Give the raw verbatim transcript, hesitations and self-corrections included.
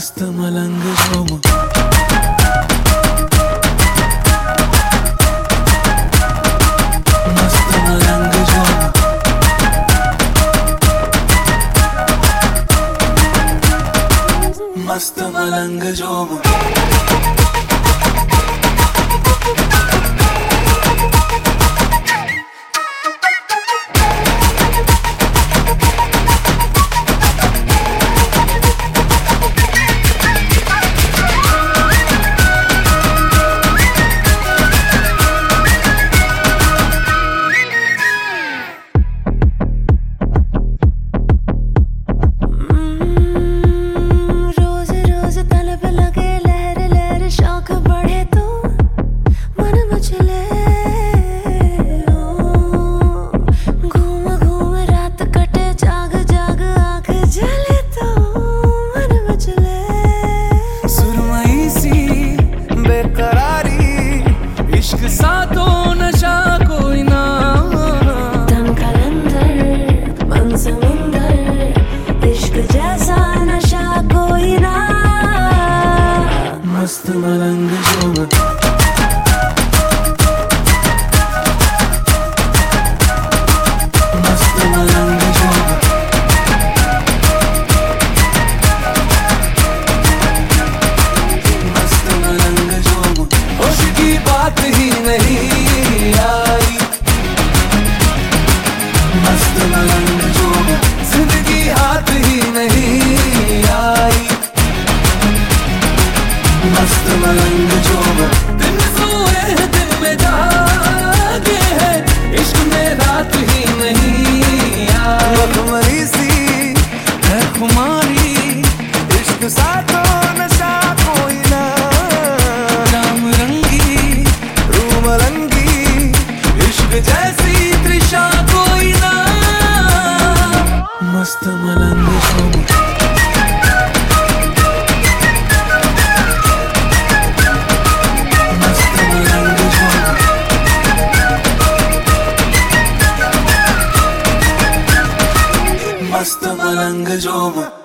मस्त मलंग झूम, मस्त मलंग झूम, मस्त मलंग झूम। इश्क सा तो नशा कोई ना, तन कलंदर मन समुंदर, इश्क जैसा नशा कोई ना। मस्त मलंग झूम, मस्त मलंग झूम, मस्त मलंग झूम। होश की बात ही नहीं आई, मस्त मलंग झूम। जिंदगी हाथ ही नहीं आई, मस्त मलंग झूम। दिन सोए हैं दिन में जागे हैं, इश्क में रात ही नहीं आई। मखमली सी है खुमारी, इश्क सा तो नशा कोई ना। राम रंगी रूम रंगी, इश्क जैसी तृषा कोई ना। मस्त मलंग झूम, मस्त मलंग झूम, मस्त मलंग झूम।